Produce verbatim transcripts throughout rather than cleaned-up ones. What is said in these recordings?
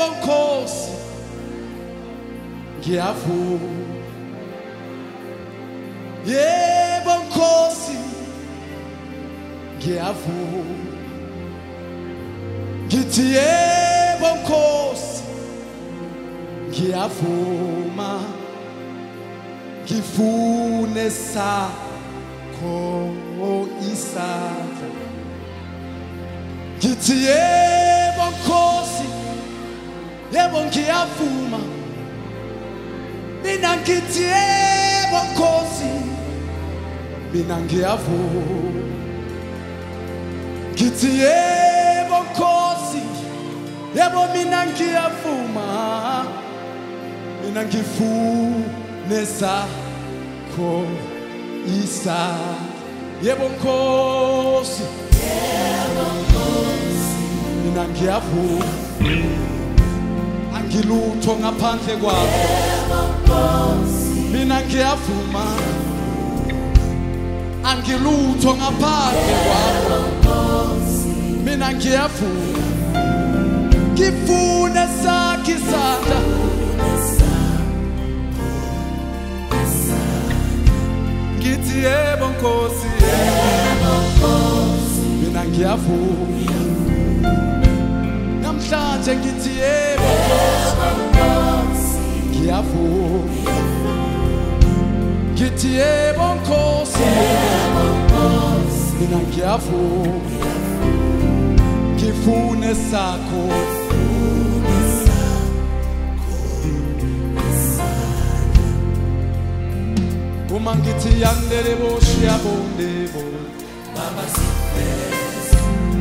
Yebo Nkosi ngiyavuma. Yebo Nkosi ngiyavuma. Ngithi yebo Nkosi ngiyavuma. Ngifune sakho isandla. Ngithi yebo Nkosi, yebo ngiyavuma. Mina ngithi yebo Nkosi, mina ngiyavuma. Ngithi yebo Nkosi, yebo mina ngiyavuma. Mina ngifune sakho isandla. Yebo Nkosi, yebo Nkosi, mina ngiyavuma. Angilutho ngaphandle kwakho. Yebo Nkosi, mina ngiyavuma. Angilutho ngaphandle kwakho. Yebo Nkosi, mina ngiyavuma. Ngifune sakho isandla. Ngithi yebo Nkosi, yebo Nkosi, mina ngiyavuma. Namhlanje ngithi yebo Nkosi, ngiyavuma. Ngithi yebo Nkosi, yebo Nkosi, mina ngiyavuma. Ngifune sakho. Uma ngithi yandele boshi yabonde bo Baba sifeza.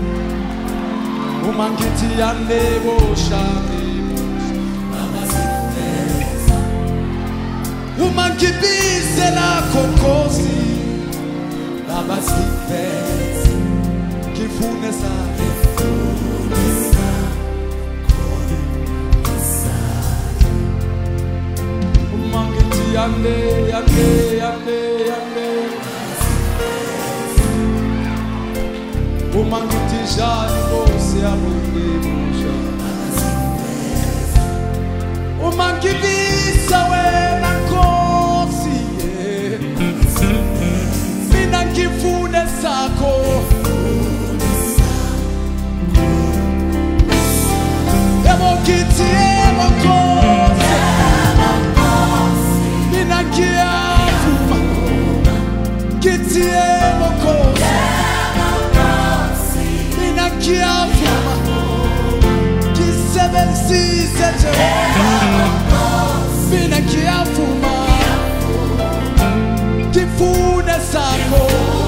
Uma ngithi yandele bosha Baba sifeza. Uma ngibise lakho Nkosi Baba sifeza. Ngifune sakho. Uma ngithi yande yande yande yande Uma ngithi jani Nkosi yabonde bosha Uma ngibisa wena Nkosi mina ngifune sakho. Yebo ngithi yebo Nkosi, mina ngiyavuma. Ngithi yebo Nkosi, mina ngiyavuma. Ngisebenzise Jehova, mina ngiyavuma. Ngifune sakho.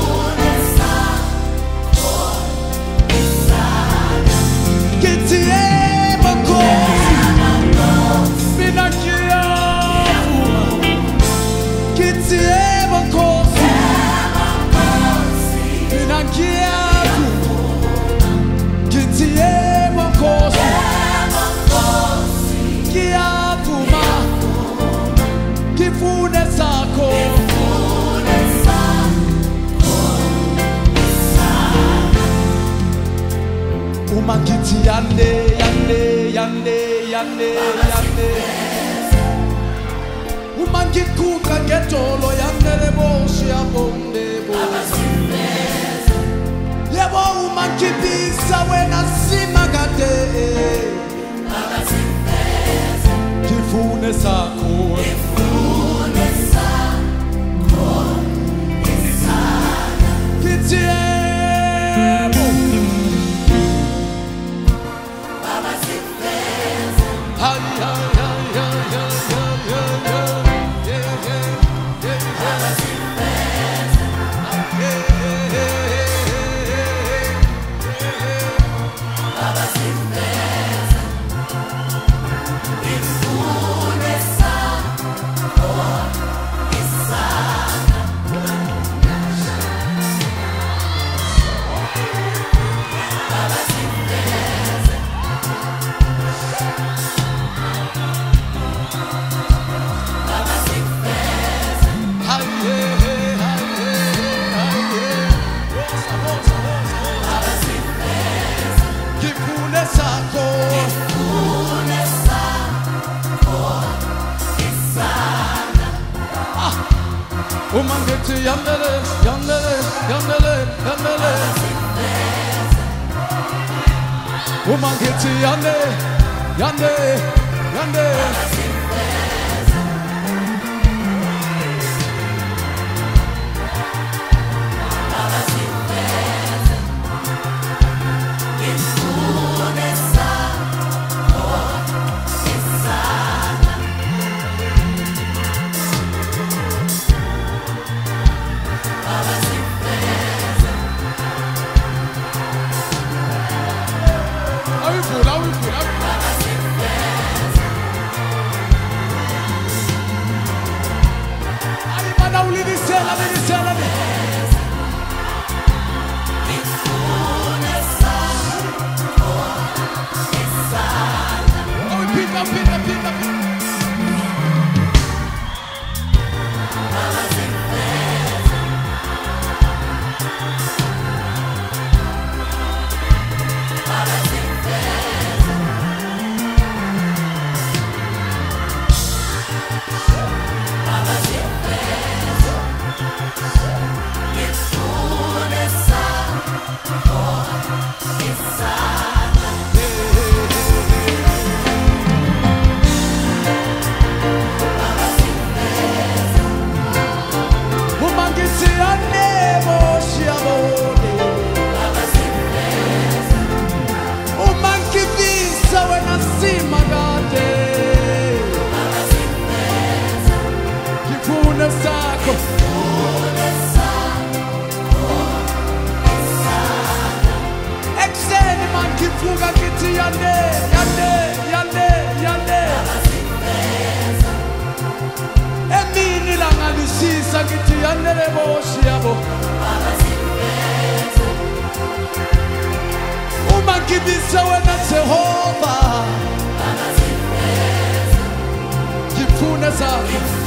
Ngithi yebo Nkosi, mina ngiyavuma. Ngithi yebo Nkosi, mina ngiyavuma. Ngithi yebo Nkosi, ngiyavuma. Ngifune sakho. Uma ngithi yande yande yande yande yande, uma ngikuka ngetolo yandele boshi yabonde boshi. Yebo uma ngibisa wena simakade, ngifune sakho. Ngithi yebo Baba sifeza, ngithi yandele yandele yandele yandele uma ngithi yande yande yande Uma kibisa wena Jehova, jifune zako.